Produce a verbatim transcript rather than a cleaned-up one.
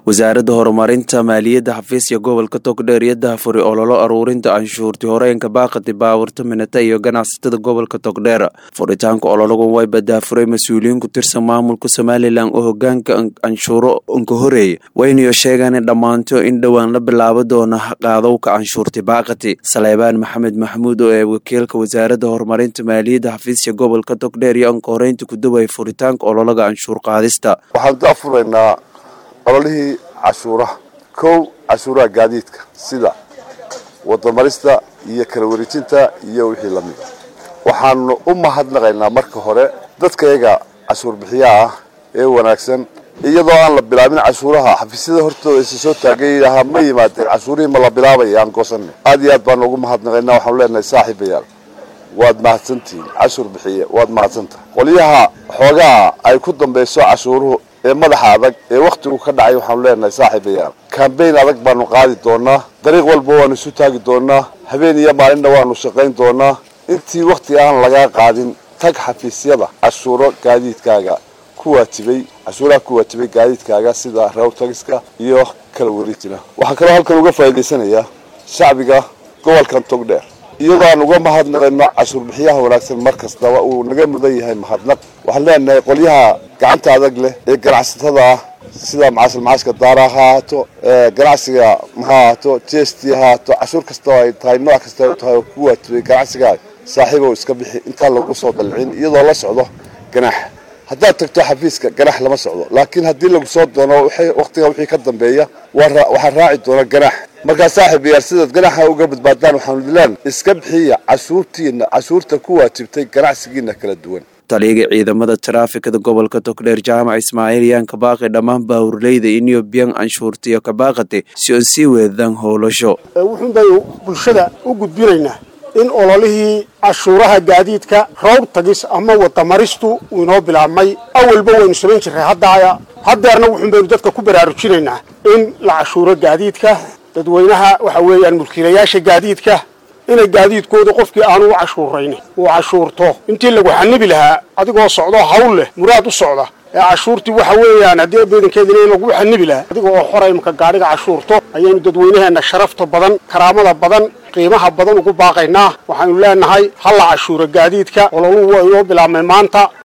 wasaaradda horumarinta maaliyadda xafiiska gobolka Togdheer iyo daahfuri ololo aruurinta anshuurtii horeenka baaqati baawarta minata iyo ganacsatada gobolka Togdheer. Furitaanka ololagu way badaafuray mas'uuliyiin ku tirsan maamulka Somaliland oo hoggaanka anshuuro unka horeeyay wayna sheegaan in dhamaanto in dhawaan la bilaabo doona qaadowka anshuurtii baaqati. Saleebaan Maxamed Maxamuud oo ee wakiilka wasaaradda horumarinta maaliyadda xafiiska gobolka Togdheer iyo anka horeynta ku daway furitaanka ololaga anshuur qaadista. Waxaan daafuraynaa ololihii cashuuraha kow cashuuraha gaadiidka sida wadamarista iyo kala wareejinta iyo wixii la mid waxaan u mahadnaqaynaa marka hore dadkayga cashuur bixiyaha ah ee wanaagsan iyadoo aan la bilaabin cashuuraha xafiisyada hortooda isa soo taagaynaha ma yimaadeen cashuurihii ma la bilaabay aan goosanay aad iyo aad baan ugu mahadnaqaynaa waxaan leenahay saaxiibayaal waad mahadsantihiin cashuur bixiye waad mahadsantahay qoliyaha xoogaa ay ku dambayso cashuuruhu ee madaxa adag ee waqtigu ka dhacay waxaan leenahay saaxiibayaal campaign adag baanu qaadi doonaa dariiq walba waanu isu taagi doonaa habeen iyo maalinna waanu shaqayn doonaa intii waqti aan laga qaadin tag xafiisyada cashuuro gaadiidkaaga ku waajibay cashuuraha ku waajibay gaadiidkaaga sida raw tagiska iyo kala wareejina waxaan kaloo halkan uga faa'iideysanayaa shacbiga gobolkan Togdheer iyadoo aan uga mahadnaqayno cashuur bixiyaha wanaagsan markasta uu naga mudan yahay mahadnaq waxaan leenahay qoliyaha gacanta adag leh ee ganacsatada ah sida macaashil macaashka daaraha haato ee ganacsiga mahaato jeesti haato cashuur kasta ay tahay nooc kasta oo tahay ku waajibay ganacsiga saaxiibo iska bixi inta lagu soo dalcin iyadoo la socdo ganax hadda tagto xafiiska ganax lama socdo laakiin hadii lagu soo doono wixii waqtiga wixii ka dambeeya waxa raaci doona ganax marka saaxiibayaal sida ganaxa uga badbaadaan waxaan dilaan iska bixiya cashuurtiina cashuurta ku waajibtay ganacsigiina kala duwan taliga ciidamada traafikada gobolka Togdheer Jaamac Ismaaciil yaan ka baaqay dhamaan baawurleyda inuu biyan anshuurtiyo ka baaqatay si oo si weedan howlasho wuxuu bay bulshada u gudbinaynaa in ololihii cashuuraha gaadiidka roob tagis ama wadamaristu uu inoo bilaabmay awalba waynu sameyn jiray hadda haddeerna wuxuu baynu dadka ku baraarujinaynaa in la cashuuro gaadiidka dadweynaha waxa weeyaan mulkiilayaasha gaadiidka in gaadiidkooda qofkii aanu cashuurayn oo cashuurto intii lagu xanibi lahaa adigoo socdo hawl leh muraad u socda ee cashuurtii waxa weeyaan hadii beedankeedina lagu xanibi lahaa adigoo xoray marka gaariga cashuurto ayaynu dadweynaheena sharafta badan karaamada badan qiimaha badan ugu baaqaynaa waxaanu leenahay hal cashuuro gaadiidka ololuhu waa inoo bilaabmay maanta